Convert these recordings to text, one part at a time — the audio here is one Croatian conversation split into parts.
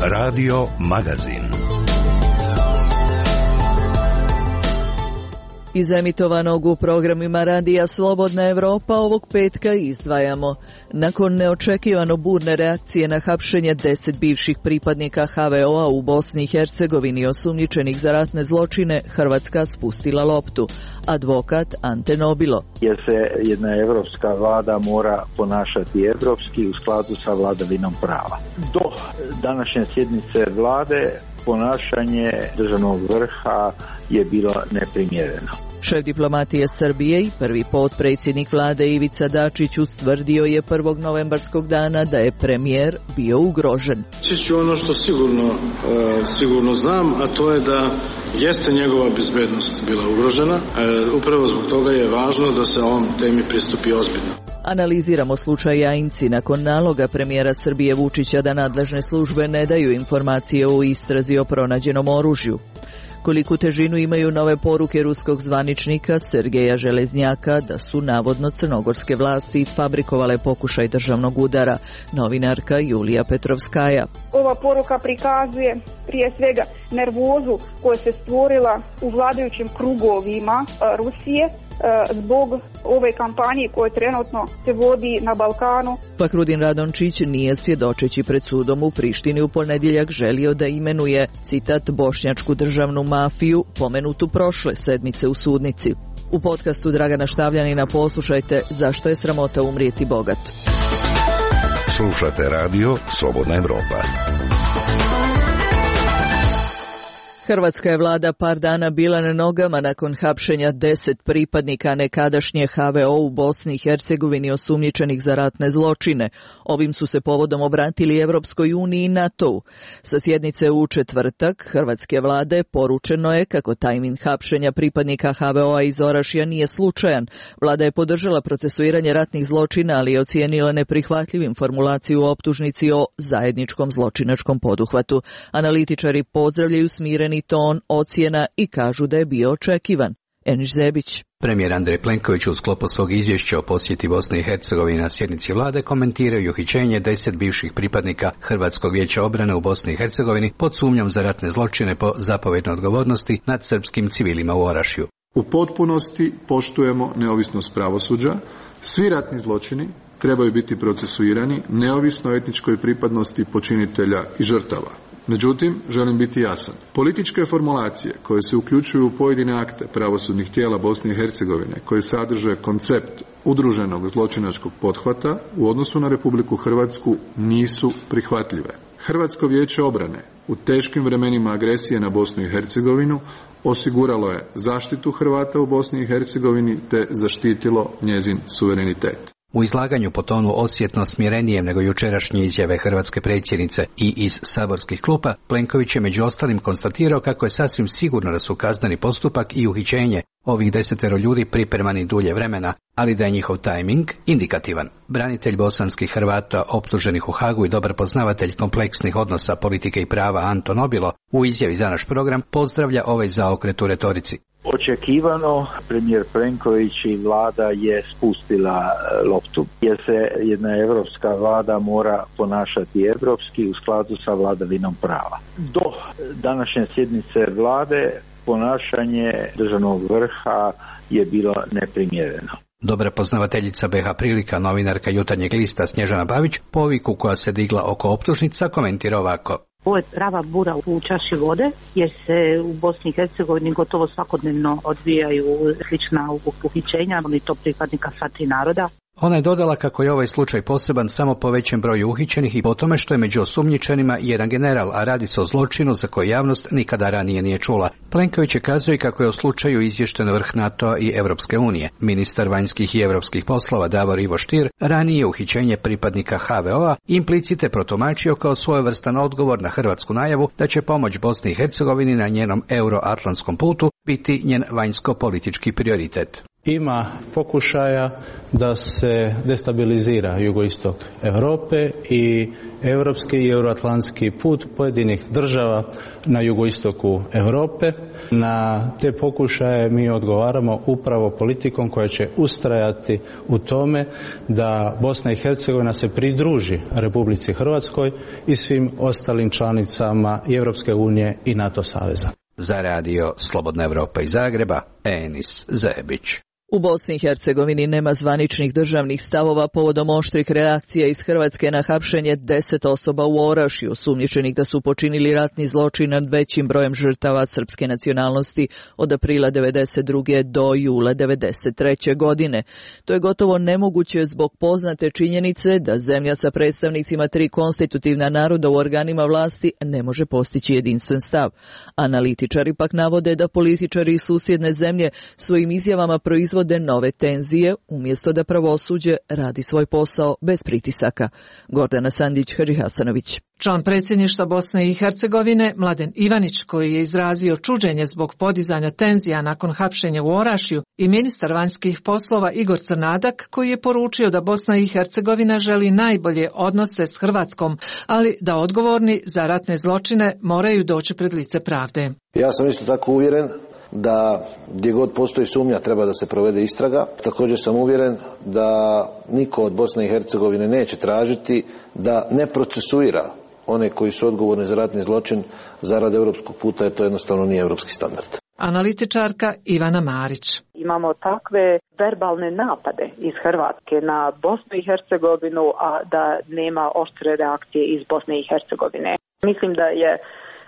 Radio Magazin. Iz emitovanog u programima Radija Slobodna Evropa ovog petka izdvajamo. Nakon neočekivano burne reakcije na hapšenje 10 bivših pripadnika HVO-a u Bosni i Hercegovini osumnjičenih za ratne zločine, Hrvatska spustila loptu. Advokat Ante Nobilo. Jer se jedna evropska vlada mora ponašati evropski u skladu sa vladavinom prava. Do današnje sjednice vlade ponašanje državnog vrha je bilo neprimjereno. Šef diplomatije Srbije i prvi potpredsjednik vlade Ivica Dačić ustvrdio je 1. novembarskog dana da je premijer bio ugrožen. Ću ono što sigurno znam, a to je da jeste njegova bezbednost bila ugrožena. Upravo zbog toga je važno da se ovom temi pristupi ozbiljno. Analiziramo slučaj Jajinci nakon naloga premijera Srbije Vučića da nadležne službe ne daju informacije o istrazi o pronađenom oružju. Koliku težinu imaju nove poruke ruskog zvaničnika Sergeja Železnjaka da su navodno crnogorske vlasti isfabrikovale pokušaj državnog udara, novinarka Julija Petrovskaja. Ova poruka prikazuje prije svega nervozu koja se stvorila u vladajućim krugovima Rusije zbog ove kampanje koje trenutno se vodi na Balkanu. Fakrudin Radončić nije svjedočeći pred sudom u Prištini u ponedjeljak želio da imenuje, citat, bošnjačku državnu mafiju pomenutu prošle sedmice u sudnici. U podcastu Dragana Štavljanina poslušajte Zašto je sramota umrijeti bogat. Slušate radio Slobodna Evropa. Hrvatska je vlada par dana bila na nogama nakon hapšenja 10 pripadnika nekadašnje HVO u Bosni i Hercegovini osumnjičenih za ratne zločine. Ovim su se povodom obratili Evropskoj uniji i NATO-u. Sa sjednice u četvrtak hrvatske vlade poručeno je kako tajmin hapšenja pripadnika HVO-a iz Orašja nije slučajan. Vlada je podržala procesuiranje ratnih zločina, ali je ocijenila neprihvatljivim formulaciju u optužnici o zajedničkom zločinačkom poduhvatu. Analitičari pozdravljaju smireni ton ocjena i kažu da je bio očekivan. Eniš Zebić. Premijer Andrej Plenković u sklopu svog izvješća o posjeti Bosne i Hercegovine na sjednici vlade komentiraju uhićenje 10 bivših pripadnika Hrvatskog vijeća obrane u Bosni i Hercegovini pod sumnjom za ratne zločine po zapovjednoj odgovornosti nad srpskim civilima u Orašju. U potpunosti poštujemo neovisnost pravosuđa. Svi ratni zločini trebaju biti procesuirani neovisno o etničkoj pripadnosti počinitelja i žrtava. Međutim, želim biti jasan. Političke formulacije koje se uključuju u pojedine akte pravosudnih tijela Bosne i Hercegovine, koje sadrže koncept udruženog zločinačkog pothvata u odnosu na Republiku Hrvatsku nisu prihvatljive. Hrvatsko vijeće obrane u teškim vremenima agresije na Bosnu i Hercegovinu osiguralo je zaštitu Hrvata u Bosni i Hercegovini te zaštitilo njezin suverenitet. U izlaganju po tonu osjetno smirenijem nego jučerašnje izjave hrvatske predsjednice i iz saborskih klupa, Plenković je među ostalim konstatirao kako je sasvim sigurno da su kazneni postupak i uhićenje ovih 10 ljudi pripremani dulje vremena, ali da je njihov tajming indikativan. Branitelj bosanskih Hrvata optuženih u Hagu i dobar poznavatelj kompleksnih odnosa politike i prava Ante Nobilo u izjavi za naš program pozdravlja ovaj zaokret u retorici. Očekivano, premijer Plenković i vlada je spustila loptu, jer se jedna evropska vlada mora ponašati evropski u skladu sa vladavinom prava. Do današnje sjednice vlade ponašanje državnog vrha je bilo neprimjereno. Dobra poznavateljica BiH prilika, novinarka Jutarnjeg lista Snježana Babić, poviku koja se digla oko optužnica komentira ovako. Ovo je prava bura u čaši vode, jer se u Bosni i Hercegovini gotovo svakodnevno odvijaju slična uhićenja, ali to pripadnika sva tri naroda. Ona je dodala kako je ovaj slučaj poseban samo po većem broju uhićenih i po tome što je među osumnjičenima jedan general, a radi se o zločinu za koji javnost nikada ranije nije čula. Plenković je kazuje kako je o slučaju izvješten vrh NATO i Evropske unije. Ministar vanjskih i europskih poslova Davor Ivo Stier ranije uhićenje pripadnika HVO-a implicite protumačio kao svojevrstan odgovor na hrvatsku najavu da će pomoć Bosni i Hercegovini na njenom euroatlantskom putu biti njen vanjsko-politički prioritet. Ima pokušaja da se destabilizira jugoistok Europe i europski i euroatlantski put pojedinih država na jugoistoku Europe. Na te pokušaje mi odgovaramo upravo politikom koja će ustrajati u tome da Bosna i Hercegovina se pridruži Republici Hrvatskoj i svim ostalim članicama i Europske unije i NATO saveza. Za radio Slobodna Evropa iz Zagreba, Enis Zebić. U Bosni i Hercegovini nema zvaničnih državnih stavova povodom oštrih reakcija iz Hrvatske na hapšenje 10 osoba u Orašju, sumnjičenih da su počinili ratni zločin nad većim brojem žrtava srpske nacionalnosti od aprila 1992. do jula 1993. godine. To je gotovo nemoguće zbog poznate činjenice da zemlja sa predstavnicima 3 konstitutivna naroda u organima vlasti ne može postići jedinstven stav. Analitičari pak navode da političari iz susjedne zemlje svojim izjavama proizvode nove tenzije, umjesto da pravosuđe radi svoj posao bez pritisaka. Gordana Sandić, Hadži Hasanović. Član predsjedništva Bosne i Hercegovine, Mladen Ivanić, koji je izrazio čuđenje zbog podizanja tenzija nakon hapšenja u Orašju, i ministar vanjskih poslova Igor Crnadak, koji je poručio da Bosna i Hercegovina želi najbolje odnose s Hrvatskom, ali da odgovorni za ratne zločine moraju doći pred lice pravde. Ja sam isto tako uvjeren da gdje god postoji sumnja treba da se provede istraga. Također sam uvjeren da niko od Bosne i Hercegovine neće tražiti da ne procesuira one koji su odgovorni za ratni zločin zarad europskog puta, jer to jednostavno nije europski standard. Analitičarka Ivana Marić. Imamo takve verbalne napade iz Hrvatske na Bosnu i Hercegovinu, a da nema oštre reakcije iz Bosne i Hercegovine. Mislim da je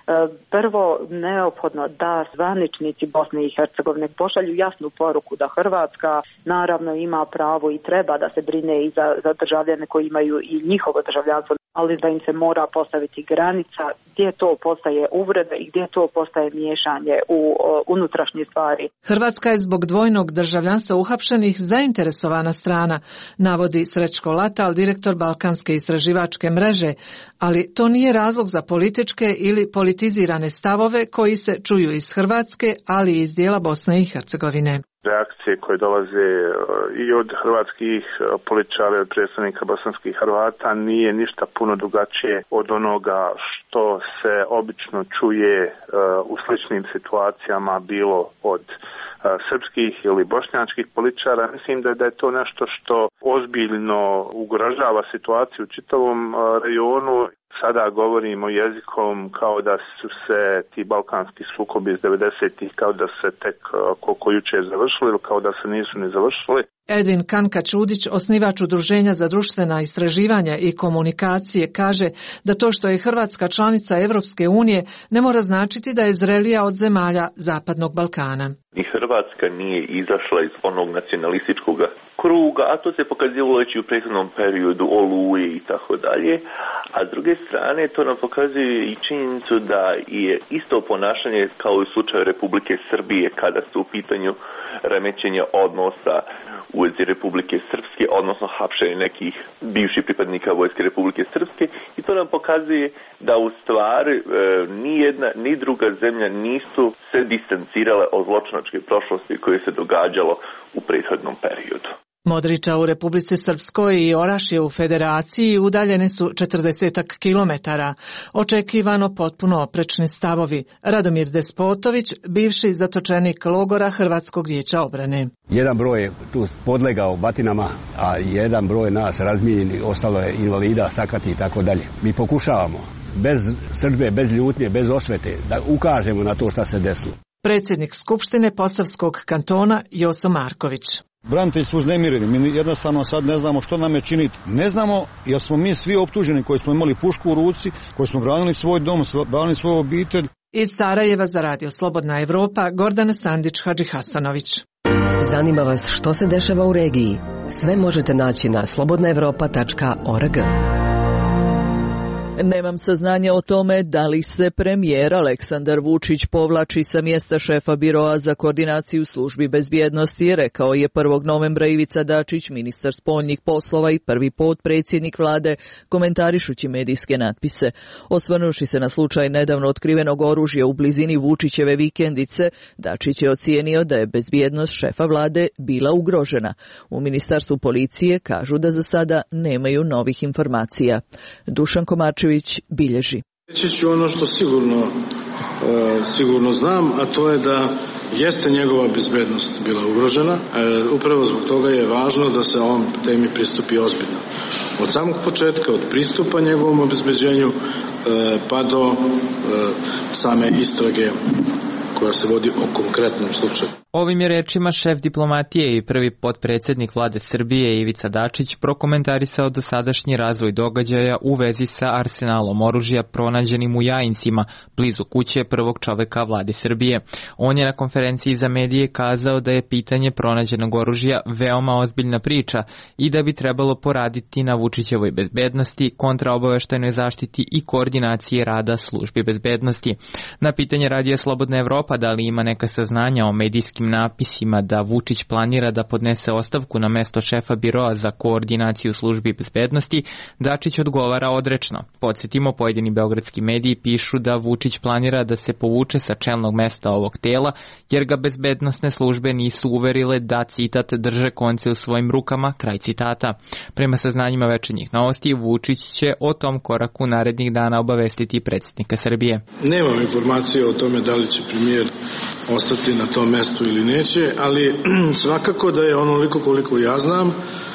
prvo neophodno da zvaničnici Bosne i Hercegovine pošalju jasnu poruku da Hrvatska naravno ima pravo i treba da se brine i za državljane koji imaju i njihovo državljanstvo, ali da im se mora postaviti granica gdje to postaje uvreda i gdje to postaje miješanje u unutrašnje stvari. Hrvatska je zbog dvojnog državljanstva uhapšenih zainteresovana strana, navodi Srećko Latal, direktor Balkanske istraživačke mreže, ali to nije razlog za političke ili politizirane stavove koji se čuju iz Hrvatske, ali i iz dijela Bosne i Hercegovine. Reakcije koje dolaze i od hrvatskih političara i od predstavnika bosanskih Hrvata nije ništa puno drugačije od onoga što se obično čuje u sličnim situacijama, bilo od srpskih ili bošnjačkih političara. Mislim da je to nešto što ozbiljno ugrožava situaciju u čitavom rejonu. Sada govorimo jezikom kao da su se ti balkanski sukobi iz 90-ih kao da se tek koliko juče završili ili kao da se nisu ni završili. Edvin Kanka-Čudić, osnivač Udruženja za društvena istraživanja i komunikacije, kaže da to što je Hrvatska članica Evropske unije ne mora značiti da je zrelija od zemalja Zapadnog Balkana. I Hrvatska nije izašla iz onog nacionalističkog kruga, a to se pokazivalo već u prethodnom periodu Oluje i tako dalje. A s druge strane to nam pokazuje i činjenicu da je isto ponašanje kao u slučaju Republike Srbije kada su u pitanju remećenja odnosa u vezi Republike Srpske, odnosno hapšenje nekih bivših pripadnika Vojske Republike Srpske, i to nam pokazuje da u stvari ni jedna ni druga zemlja nisu se distancirale od zločinačke prošlosti koje se događalo u prethodnom periodu. Modriča u Republici Srpskoj i Orašje u Federaciji udaljene su 40 kilometara. Očekivano potpuno oprečni stavovi. Radomir Despotović, bivši zatočenik logora Hrvatskog vijeća obrane. Jedan broj je tu podlegao batinama, a jedan broj nas razmijenjeni, ostalo je invalida, sakati i tako dalje. Mi pokušavamo bez srdbe, bez ljutnje, bez osvete da ukažemo na to šta se desilo. Predsjednik Skupštine Posavskog kantona Joso Marković. Branitelji su uznemireni, mi jednostavno sad ne znamo što nam je činiti. Ne znamo jer smo mi svi optuženi koji smo imali pušku u ruci, koji smo branili svoj dom, branili svoju obitelj. Iz Sarajeva za radio Slobodna Evropa, Gordana Sandić, Hadži Hasanović. Zanima vas što se dešava u regiji? Sve možete naći na slobodnaevropa.org. Nemam saznanja o tome da li se premijer Aleksandar Vučić povlači sa mjesta šefa biroa za koordinaciju službi bezbjednosti, rekao je 1. novembra Ivica Dačić, ministar spoljnih poslova i prvi potpredsjednik vlade, komentarišući medijske natpise. Osvrnuši se na slučaj nedavno otkrivenog oružja u blizini Vučićeve vikendice, Dačić je ocijenio da je bezbjednost šefa vlade bila ugrožena. U ministarstvu policije kažu da za sada nemaju novih informacija. Dušan Komarčević bilježi. Reći ću ono što sigurno znam, a to je da jeste njegova bezbednost bila ugrožena. Upravo zbog toga je važno da se ovom temi pristupi ozbiljno. Od samog početka, od pristupa njegovom obezbeđenju pa do same istrage koja se vodi o konkretnom slučaju. Ovim je rečima šef diplomatije i prvi potpredsjednik vlade Srbije Ivica Dačić prokomentarisao dosadašnji razvoj događaja u vezi sa arsenalom oružja pronađenim u Jajincima, blizu kuće prvog čoveka vlade Srbije. On je na konferenciji za medije kazao da je pitanje pronađenog oružja veoma ozbiljna priča i da bi trebalo poraditi na Vučićevoj bezbednosti, kontraobaveštajnoj zaštiti i koordinaciji rada službi bezbednosti. Na pitanje Radija Slobodna Evropa da li ima neka saznanja o medijskim napisima da Vučić planira da podnese ostavku na mesto šefa biroa za koordinaciju službi bezbednosti, Dačić odgovara odrečno. Podsjetimo, pojedini beogradski mediji pišu da Vučić planira da se povuče sa čelnog mesta ovog tela, jer ga bezbednosne službe nisu uverile da, citat, drže konce u svojim rukama, kraj citata. Prema saznanjima Večernjih novosti, Vučić će o tom koraku narednih dana obavestiti predsjednika Srbije. Nemam informacije o tome da li će premijer ostati na tom mestu ili neće, ali svakako da je onoliko koliko ja znam,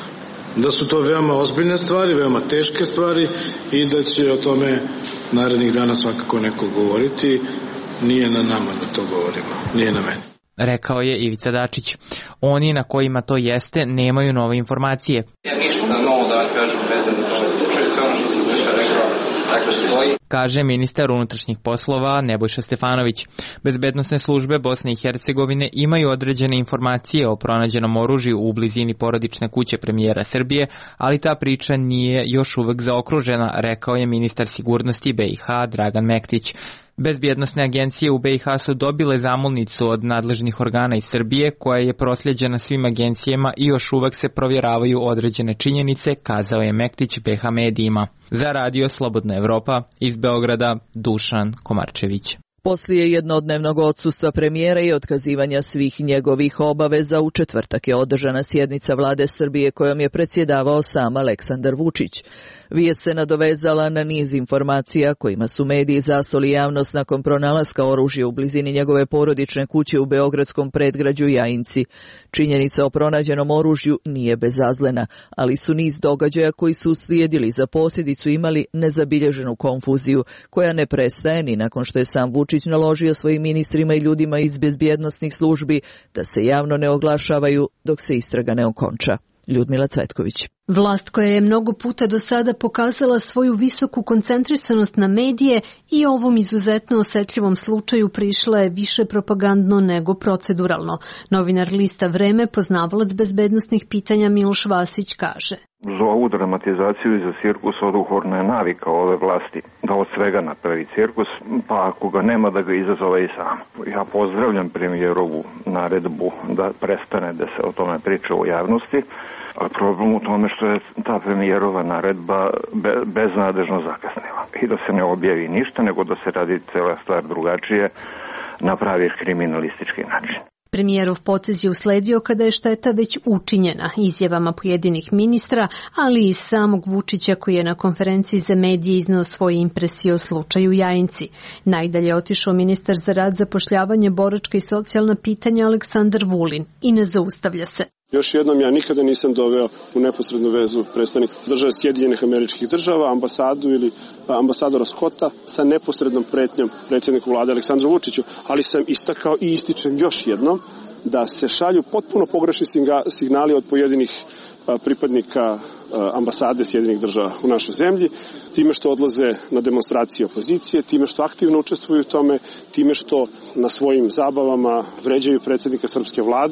da su to veoma ozbiljne stvari, veoma teške stvari i da će o tome narednih dana svakako neko govoriti. Nije na nama da to govorimo, nije na meni. Rekao je Ivica Dačić. Oni na kojima to jeste nemaju nove informacije. Ja ništa novo da kažem vezano za ovaj slučaj, sve ono što sam već rekao, tako stoji. Kaže ministar unutrašnjih poslova Nebojša Stefanović. Bezbednosne službe Bosne i Hercegovine imaju određene informacije o pronađenom oružju u blizini porodične kuće premijera Srbije, ali ta priča nije još uvek zaokružena, rekao je ministar sigurnosti BiH Dragan Mektić. Bezbjednosne agencije u BiH su dobile zamolnicu od nadležnih organa iz Srbije koja je prosljeđena svim agencijama i još uvek se provjeravaju određene činjenice, kazao je Mektić BiH medijima. Za Radio Slobodna Evropa iz Beograda Dušan Komarčević. Poslije jednodnevnog odsustva premijera i otkazivanja svih njegovih obaveza, u četvrtak je održana sjednica vlade Srbije kojom je predsjedavao sam Aleksandar Vučić. Vijest se nadovezala na niz informacija kojima su mediji zasoli javnost nakon pronalaska oružja u blizini njegove porodične kuće u beogradskom predgrađu Jajinci. Činjenica o pronađenom oružju nije bezazlena, ali su niz događaja koji su uslijedili za posljedicu imali nezabilježenu konfuziju, koja ne prestaje ni nakon što je sam Vučić naložio svojim ministrima i ljudima iz bezbjednosnih službi da se javno ne oglašavaju dok se istraga ne okonča. Ljudmila Cvetković. Vlast koja je mnogo puta do sada pokazala svoju visoku koncentrisanost na medije i ovom izuzetno osetljivom slučaju prišla je više propagandno nego proceduralno. Novinar lista Vreme, poznavalac bezbednosnih pitanja Miloš Vasić kaže. Za ovu dramatizaciju i za cirkus oduhorna je navika ove vlasti da od svega napravi cirkus, pa ako ga nema da ga izazove i sam. Ja pozdravljam premijerovu naredbu da prestane da se o tome priča u javnosti, a problem u tome što je ta premijerova naredba beznadežno zakasnila i da se ne objavi ništa, nego da se radi cela stvar drugačije na pravi kriminalistički način. Premijerov potez je usledio kada je šteta već učinjena izjavama pojedinih ministra, ali i samog Vučića koji je na konferenciji za medije izneo svoje impresije o slučaju Jajinci. Najdalje je otišao ministar za rad, zapošljavanje, boračka i socijalna pitanja Aleksandar Vulin i ne zaustavlja se. Još jednom, ja nikada nisam doveo u neposrednu vezu predstavnik države Sjedinjenih Američkih Država, ambasadu ili ambasadora Scotta sa neposrednom pretnjom predsjedniku vlade Aleksandru Vučiću, ali sam istakao i ističem još jednom da se šalju potpuno pogrešni signali od pojedinih pripadnika ambasade Sjedinjenih Država u našoj zemlji, time što odlaze na demonstracije opozicije, time što aktivno učestvuju u tome, time što na svojim zabavama vređaju predsjednika srpske vlade.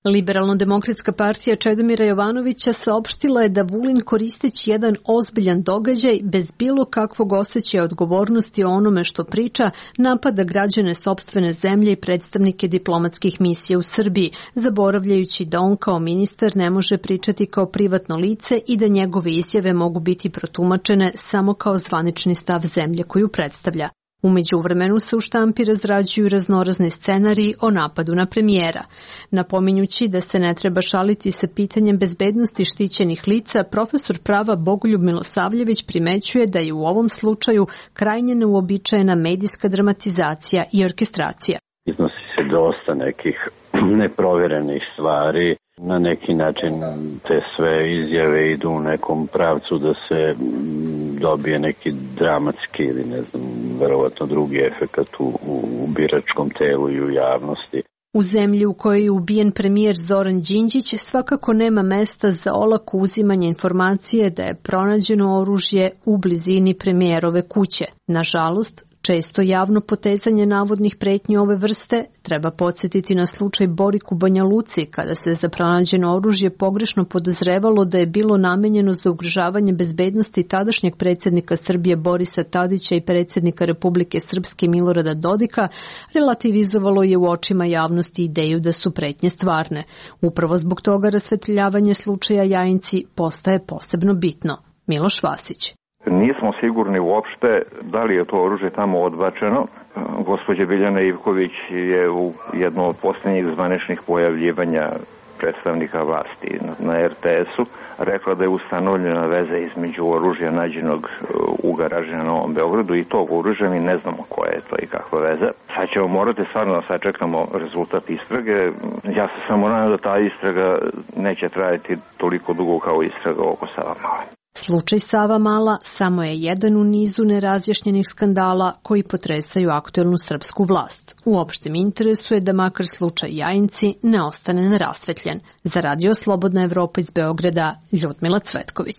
Liberalno-demokratska partija Čedomira Jovanovića saopštila je da Vulin koristeći jedan ozbiljan događaj bez bilo kakvog osjećaja odgovornosti o onome što priča, napada građane sopstvene zemlje i predstavnike diplomatskih misija u Srbiji, zaboravljajući da on kao ministar ne može pričati kao privatno lice i da njegove izjave mogu biti protumačene samo kao zvanični stav zemlje koju predstavlja. U međuvremenu se u štampi razrađuju raznorazni scenariji o napadu na premijera. Napominjući da se ne treba šaliti sa pitanjem bezbednosti štićenih lica, profesor prava Bogoljub Milosavljević primećuje da je u ovom slučaju krajnje neuobičajena medijska dramatizacija i orkestracija. Iznosi se dosta nekih neprovjerenih stvari. Na neki način te sve izjave idu u nekom pravcu da se dobije neki dramatski ili ne znam, verovatno drugi efekat u biračkom telu i u javnosti. U zemlji u kojoj je ubijen premijer Zoran Đinđić svakako nema mesta za olako uzimanje informacije da je pronađeno oružje u blizini premijerove kuće. Nažalost, često javno potezanje navodnih pretnji ove vrste treba podsjetiti na slučaj Borik u Banja Luci, kada se za pronađeno oružje pogrešno podozrevalo da je bilo namenjeno za ugrožavanje bezbednosti tadašnjeg predsjednika Srbije Borisa Tadića i predsjednika Republike Srpske Milorada Dodika, relativizovalo je u očima javnosti ideju da su pretnje stvarne. Upravo zbog toga rasvetljavanje slučaja Jajinci postaje posebno bitno. Miloš Vasić. Nismo sigurni uopšte da li je to oružje tamo odbačeno. Gospođa Biljana Ivković je u jedno od posljednjih zvaničnih pojavljivanja predstavnika vlasti na RTS-u rekla da je ustanovljena veza između oružja nađenog u garaži na Novom Beogradu i tog oružja. Mi ne znamo koja je to i kakva veza. Sad ćemo morati stvarno da sačekamo rezultat istrage. Ja se samo nadam da ta istraga neće trajati toliko dugo kao istraga oko Savamale. Slučaj Savamala samo je jedan u nizu nerazjašnjenih skandala koji potresaju aktuelnu srpsku vlast. U opštem interesu je da makar slučaj Jajinci ne ostane nerasvetljen. Za Radio Slobodna Evropa iz Beograda, Ljudmila Cvetković.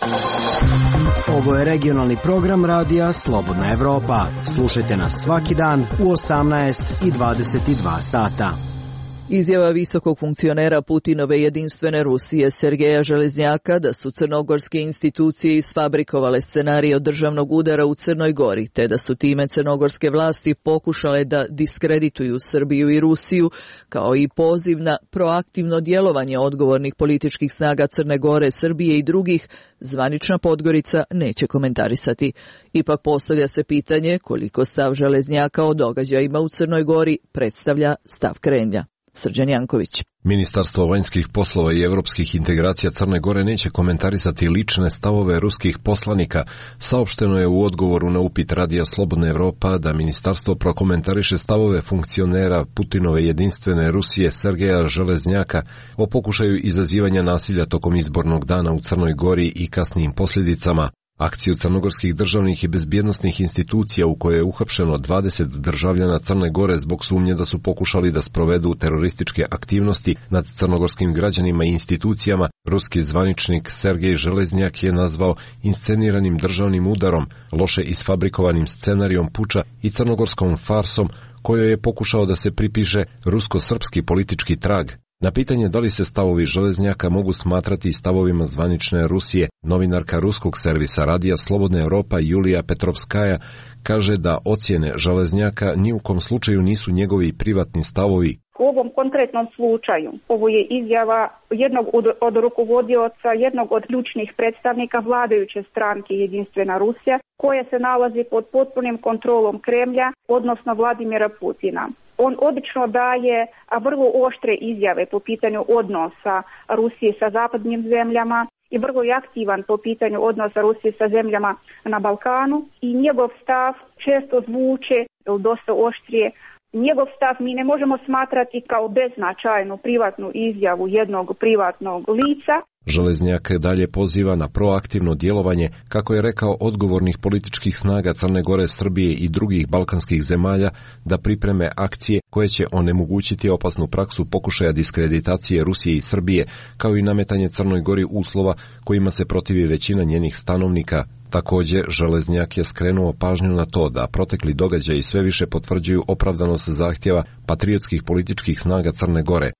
Ovo je regionalni program Radija Slobodna Evropa. Slušajte nas svaki dan u 18 i 22 sata. Izjava visokog funkcionera Putinove jedinstvene Rusije Sergeja Železnjaka da su crnogorske institucije isfabrikovale scenarij od državnog udara u Crnoj Gori, te da su time crnogorske vlasti pokušale da diskredituju Srbiju i Rusiju, kao i poziv na proaktivno djelovanje odgovornih političkih snaga Crne Gore, Srbije i drugih, zvanična Podgorica neće komentarisati. Ipak postavlja se pitanje koliko stav Železnjaka o događajima u Crnoj Gori predstavlja stav Kremlja. Srđan Janković. Ministarstvo vanjskih poslova i europskih integracija Crne Gore neće komentarisati lične stavove ruskih poslanika. Saopšteno je u odgovoru na upit Radija Slobodna Evropa da ministarstvo prokomentariše stavove funkcionera Putinove jedinstvene Rusije Sergeja Železnjaka o pokušaju izazivanja nasilja tokom izbornog dana u Crnoj Gori i kasnijim posljedicama. Akciju crnogorskih državnih i bezbjednosnih institucija u kojoj je uhapšeno 20 državljana Crne Gore zbog sumnje da su pokušali da sprovedu terorističke aktivnosti nad crnogorskim građanima i institucijama, ruski zvaničnik Sergej Železnjak je nazvao insceniranim državnim udarom, loše isfabrikovanim scenarijom puča i crnogorskom farsom kojoj je pokušao da se pripiše rusko-srpski politički trag. Na pitanje da li se stavovi Železnjaka mogu smatrati stavovima zvanične Rusije, novinarka ruskog servisa Radija Slobodna Evropa Julija Petrovskaja kaže da ocjene Železnjaka ni u kom slučaju nisu njegovi privatni stavovi. U ovom konkretnom slučaju ovo je izjava jednog od rukovodioca, jednog od ključnih predstavnika vladajuće stranke Jedinstvena Rusija, koja se nalazi pod potpunim kontrolom Kremlja, odnosno Vladimira Putina. On obično daje vrlo oštre izjave po pitanju odnosa Rusije sa zapadnim zemljama i vrlo je aktivan po pitanju odnosa Rusije sa zemljama na Balkanu i njegov stav često zvuče dosta oštrije. Njegov stav mi ne možemo smatrati kao beznačajnu privatnu izjavu jednog privatnog lica. Železnjak dalje poziva na proaktivno djelovanje, kako je rekao, odgovornih političkih snaga Crne Gore, Srbije i drugih balkanskih zemalja da pripreme akcije koje će onemogućiti opasnu praksu pokušaja diskreditacije Rusije i Srbije, kao i nametanje Crnoj Gori uslova kojima se protivi većina njenih stanovnika. Također, Železnjak je skrenuo pažnju na to da protekli događaji sve više potvrđuju opravdanost zahtjeva patriotskih političkih snaga Crne Gore.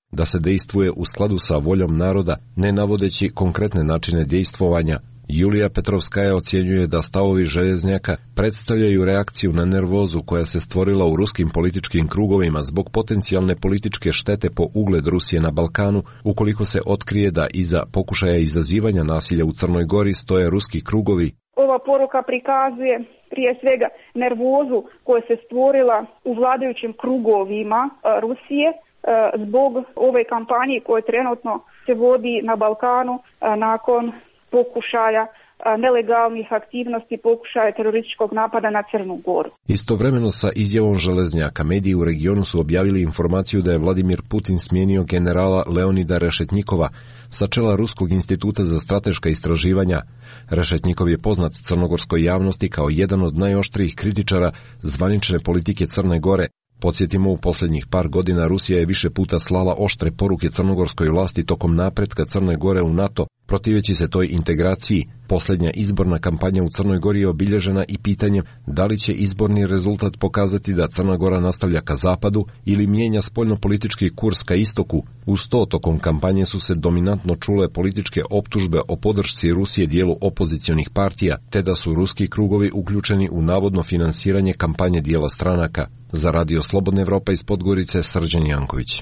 da se dejstvuje u skladu sa voljom naroda, ne navodeći konkretne načine dejstvovanja. Julija Petrovskaja ocjenjuje da stavovi Železnjaka predstavljaju reakciju na nervozu koja se stvorila u ruskim političkim krugovima zbog potencijalne političke štete po ugled Rusije na Balkanu, ukoliko se otkrije da iza pokušaja izazivanja nasilja u Crnoj Gori stoje ruski krugovi. Ova poruka prikazuje prije svega nervozu koja se stvorila u vladajućim krugovima Rusije zbog ove kampanje koja trenutno se vodi na Balkanu nakon pokušaja nelegalnih aktivnosti, pokušaja terorističkog napada na Crnu Goru. Istovremeno sa izjavom Železnjaka, mediji u regionu su objavili informaciju da je Vladimir Putin smijenio generala Leonida Rešetnjikova sa čela Ruskog instituta za strateška istraživanja. Rešetnjikov je poznat crnogorskoj javnosti kao jedan od najoštrijih kritičara zvanične politike Crne Gore. Podsjetimo, u posljednjih par godina Rusija je više puta slala oštre poruke crnogorskoj vlasti tokom napretka Crne Gore u NATO, protiveći se toj integraciji. Posljednja izborna kampanja u Crnoj Gori je obilježena i pitanjem da li će izborni rezultat pokazati da Crna Gora nastavlja ka zapadu ili mijenja spoljnopolitički kurs ka istoku. Uz to, tokom kampanje su se dominantno čule političke optužbe o podršci Rusije dijelu opozicionih partija, te da su ruski krugovi uključeni u navodno finansiranje kampanje dijela stranaka. Za Radio Slobodna Evropa iz Podgorice, Srđan Janković.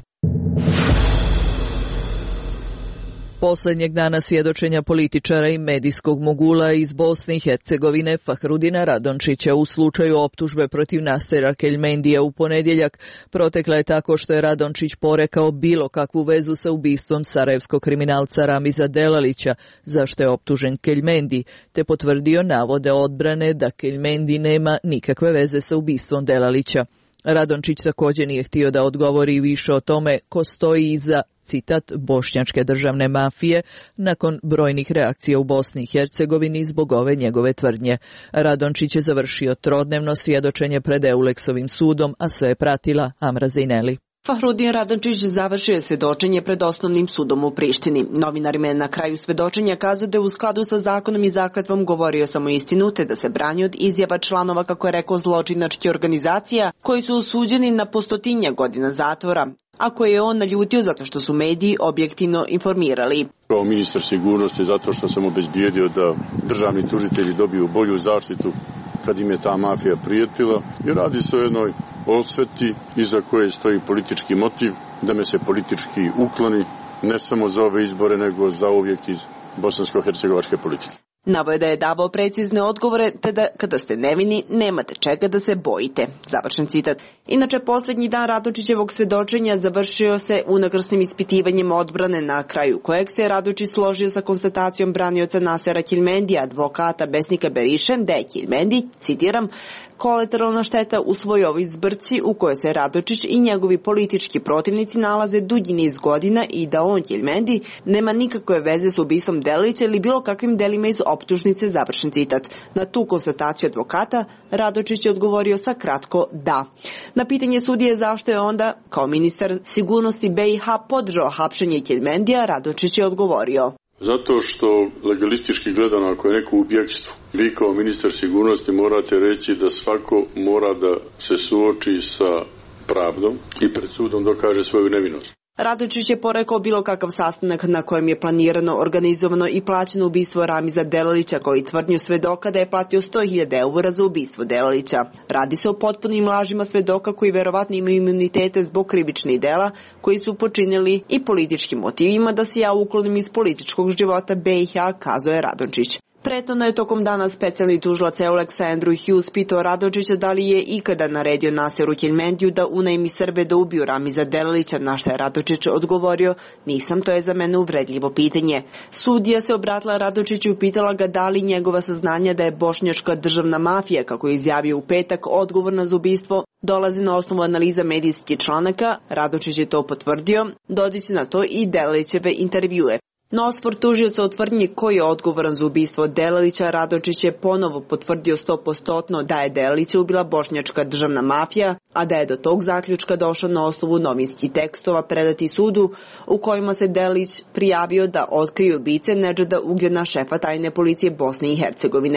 Posljednjeg dana svjedočenja političara i medijskog mogula iz Bosne i Hercegovine Fahrudina Radončića u slučaju optužbe protiv Nastera Keljmendija u ponedjeljak protekla je tako što je Radončić porekao bilo kakvu vezu sa ubistvom sarajevskog kriminalca Ramiza Delalića, za što je optužen Keljmendi, te potvrdio navode odbrane da Keljmendi nema nikakve veze sa ubistvom Delalića. Radončić također nije htio da odgovori više o tome ko stoji iza, citat, bošnjačke državne mafije, nakon brojnih reakcija u Bosni i Hercegovini zbog ove njegove tvrdnje. Radončić je završio trodnevno svjedočenje pred Euleksovim sudom, a sve je pratila Amra Zejneli. Fahrudin Radončić završio je svjedočenje pred osnovnim sudom u Prištini. Novinarima je na kraju svjedočenja kazao da je u skladu sa zakonom i zakletvom govorio samo istinu, te da se brani od izjava članova, kako je rekao, zločinačkih organizacija koji su osuđeni na po 100 godina zatvora, a koje je on naljutio zato što su mediji objektivno informirali. Kao ministar sigurnosti, zato što sam obezbijedio da državni tužitelji dobiju bolju zaštitu kad im je ta mafija prijetila, i radi se o jednoj osveti iza koje stoji politički motiv, da me se politički ukloni, ne samo za ove izbore, nego za uvijek iz bosansko-hercegovačke politike. Navoje da je davao precizne odgovore, te da kada ste nevini nemate čega da se bojite. Završen citat. Inače, posljednji dan Radončićevog svjedočenja završio se unakrsnim ispitivanjem odbrane, na kraju kojeg se Radončić složio sa konstatacijom branioca Nasera Keljmendija, advokata Besnika Beriše, da je Keljmendi, citiram, kolateralna šteta u svojoj zbrci u kojoj se Radončić i njegovi politički protivnici nalaze dugi niz godina i da on, Keljmendi, nema nikakve veze s ubistvom Delalića ili bilo kakvim delima iz optužnice, završen citat. Na tu konstataciju advokata Radončić je odgovorio sa kratko da. Na pitanje sudije zašto je onda, kao ministar sigurnosti BiH, podržao hapšenje Keljmendija, Radončić je odgovorio: zato što legalistički gledano, ako je neko u bjegstvu, vi kao ministar sigurnosti morate reći da svako mora da se suoči sa pravdom i pred sudom dokaže svoju nevinost. Radončić je porekao bilo kakav sastanak na kojem je planirano, organizovano i plaćeno ubistvo Ramiza Delalića, koji tvrdnju svedoka da je platio 100.000 eura za ubistvo Delalića. Radi se o potpunim lažima svedoka koji verovatno imaju imunitete zbog krivičnih dela koji su počinili i političkim motivima da se ja uklonim iz političkog života BiH, kazao je Radončić. Prethodno je tokom dana specijalni tužilac Euleksa Andrew Hughes pitao Radončića da li je ikada naredio Naseru Keljmendiju da unajmi Srbe da ubiju Ramiza Delalića, na što je Radončić odgovorio: nisam, to je za mene uvredljivo pitanje. Sudija se obratila Radončiću i pitala ga da li njegova saznanja da je bošnjačka državna mafija, kako je izjavio u petak, odgovorna za ubistvo, dolazi na osnovu analiza medijskih članaka. Radončić je to potvrdio, dodajući na to i Delalićeve intervjue. Na osvor tužioca o tvrdnji ko je odgovoran za ubistvo Delalića, Radončić je ponovo potvrdio 100% da je Delalića ubila bošnjačka državna mafija, a da je do tog zaključka došao na osnovu novinskih tekstova predati sudu u kojima se Delalić prijavio da otkrije ubice Nedžada Ugljena, šefa tajne policije Bosne i Hercegovine.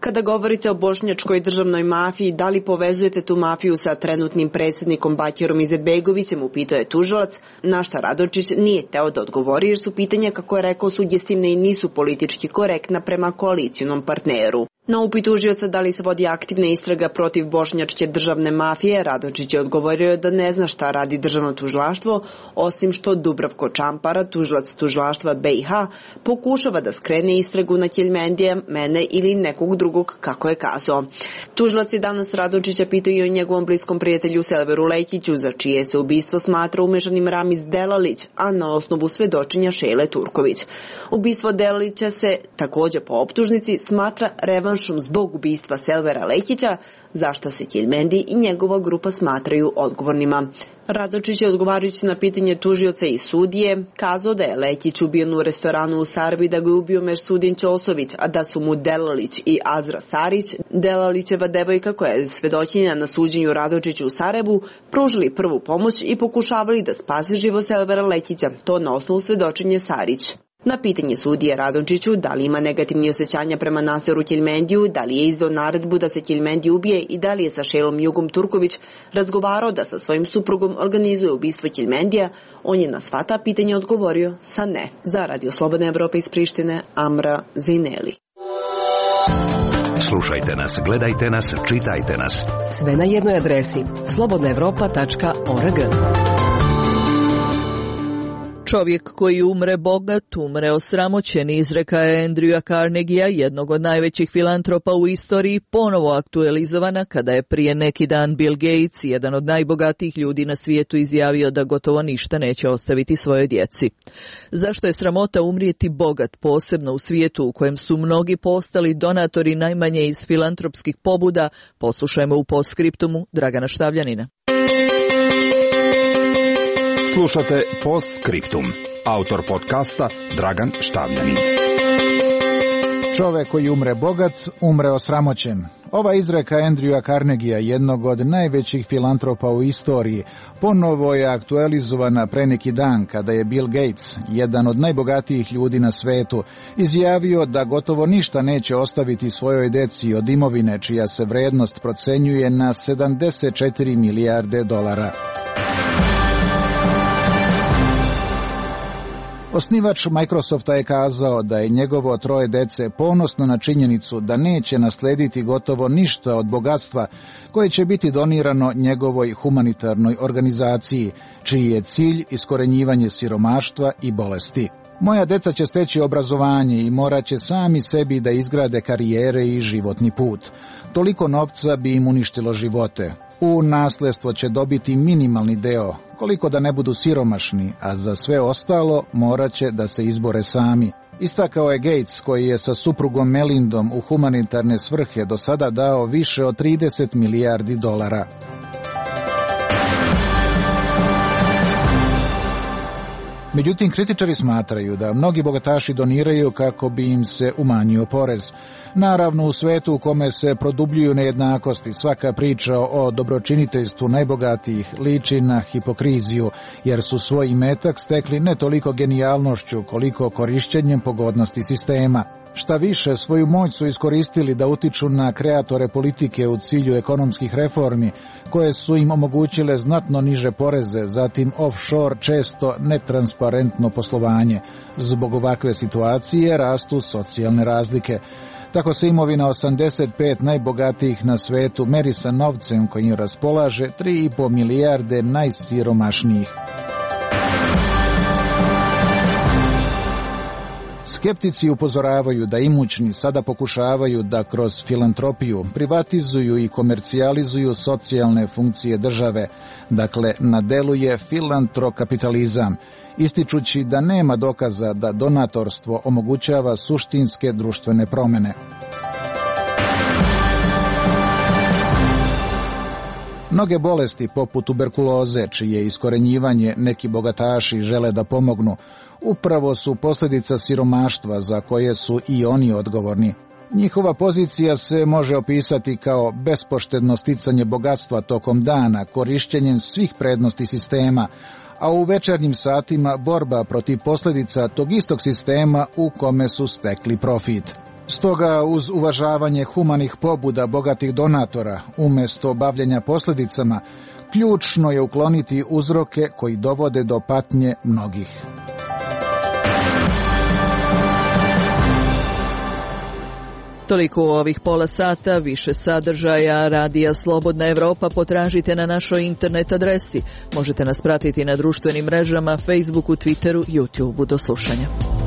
Kada govorite o bošnjačkoj državnoj mafiji, da li povezujete tu mafiju sa trenutnim predsjednikom Bakirom Izetbegovićem, upitao je tužilac, na šta Radončić nije teo da odgovori jer su pitanja, kako je rekao, sugestivne i nisu politički korektna prema koalicionom partneru. Na upit tužioca da li se vodi aktivna istraga protiv bošnjačke državne mafije, Radončić je odgovorio da ne zna šta radi državno tužilaštvo, osim što Dubravko Čampara, tužilac tužilaštva BiH, pokušava da skrene istragu na Keljmendija, mene ili nekog drugog, kako je kazao. Tužilac je danas Radončića pitao i o njegovom bliskom prijatelju Selveru Lekiću, za čije se ubistvo smatra umešanim Ramiz Delalić, a na osnovu svedočenja Šejle Turković. Ubistvo Delalića se takođe po optužnici smatra revanšom zbog ubistva Selvera Lekića, za šta se Keljmendi i njegova grupa smatraju odgovornima. Radončić je odgovarajući na pitanje tužioca i sudije kazao da je Lekić ubijen u restoranu u Sarajevu i da ga je ubio Mersudin Ćosović, a da su mu Delalić i Azra Sarić, Delalićeva devojka koja je svedočenja na suđenju Radončiću u Sarajevu, pružili prvu pomoć i pokušavali da spase život Selvera Lekića, to na osnovu svedočenja Sarić. Na pitanje sudije Radončiću da li ima negativni osjećanja prema Naseru Keljmendiju, da li je izdao naredbu da se Keljmendi ubije i da li je sa Šejlom Jugom Turković razgovarao da sa svojim suprugom organizuje ubistvo Keljmendija, on je na sva ta pitanja odgovorio sa ne. Za Radio Slobodne Evrope iz Prištine, Amra Zineli. Slušajte nas, gledajte nas, čitajte nas. Sve na jednoj adresi slobodnaevropa.org. Čovjek koji umre bogat, umre osramoćen, izreka je Andrewa Carnegiea, jednog od najvećih filantropa u istoriji, ponovo aktualizovana kada je prije neki dan Bill Gates, jedan od najbogatijih ljudi na svijetu, izjavio da gotovo ništa neće ostaviti svojoj djeci. Zašto je sramota umrijeti bogat, posebno u svijetu u kojem su mnogi postali donatori najmanje iz filantropskih pobuda, poslušajmo u postskriptumu Dragana Štavljanina. Slušate Postskriptum. Autor podcasta Dragan Štavljanin. Čovek koji umre bogat, umre osramoćen. Ova izreka Andrewa Carnegiea, jednog od najvećih filantropa u istoriji, ponovo je aktualizovana pre neki dan kada je Bill Gates, jedan od najbogatijih ljudi na svetu, izjavio da gotovo ništa neće ostaviti svojoj deci od imovine čija se vrednost procenjuje na 74 milijarde dolara. Osnivač Microsofta je kazao da je njegovo 3 dece ponosno na činjenicu da neće naslediti gotovo ništa od bogatstva koje će biti donirano njegovoj humanitarnoj organizaciji, čiji je cilj iskorenjivanje siromaštva i bolesti. Moja deca će steći obrazovanje i morat će sami sebi da izgrade karijere i životni put. Toliko novca bi im uništilo živote. U nasledstvo će dobiti minimalni deo, koliko da ne budu siromašni, a za sve ostalo morat će da se izbore sami. Istakao je Gates, koji je sa suprugom Melindom u humanitarne svrhe do sada dao više od 30 milijardi dolara. Međutim, kritičari smatraju da mnogi bogataši doniraju kako bi im se umanjio porez. Naravno, u svetu u kome se produbljuju nejednakosti, svaka priča o dobročiniteljstvu najbogatijih liči na hipokriziju, jer su svoj imetak stekli ne toliko genijalnošću koliko korišćenjem pogodnosti sistema. Šta više, svoju moć su iskoristili da utiču na kreatore politike u cilju ekonomskih reformi, koje su im omogućile znatno niže poreze, zatim offshore, često netransparentno poslovanje. Zbog ovakve situacije rastu socijalne razlike. Tako se imovina 85 najbogatijih na svetu meri sa novcem kojim raspolaže 3,5 milijarde najsiromašnijih. Skeptici upozoravaju da imućni sada pokušavaju da kroz filantropiju privatizuju i komercijalizuju socijalne funkcije države, dakle na delu je filantrokapitalizam, ističući da nema dokaza da donatorstvo omogućava suštinske društvene promene. Mnoge bolesti poput tuberkuloze, čije iskorenjivanje neki bogataši žele da pomognu, upravo su posljedica siromaštva za koje su i oni odgovorni. Njihova pozicija se može opisati kao bespoštedno sticanje bogatstva tokom dana, korišćenjem svih prednosti sistema, a u večernjim satima borba protiv posljedica tog istog sistema u kome su stekli profit. Stoga, uz uvažavanje humanih pobuda bogatih donatora, umjesto bavljenja posljedicama, ključno je ukloniti uzroke koji dovode do patnje mnogih. Toliko u ovih pola sata. Više sadržaja Radija Slobodna Evropa potražite na našoj internet adresi. Možete nas pratiti na društvenim mrežama, Facebooku, Twitteru, YouTubeu. Do slušanja.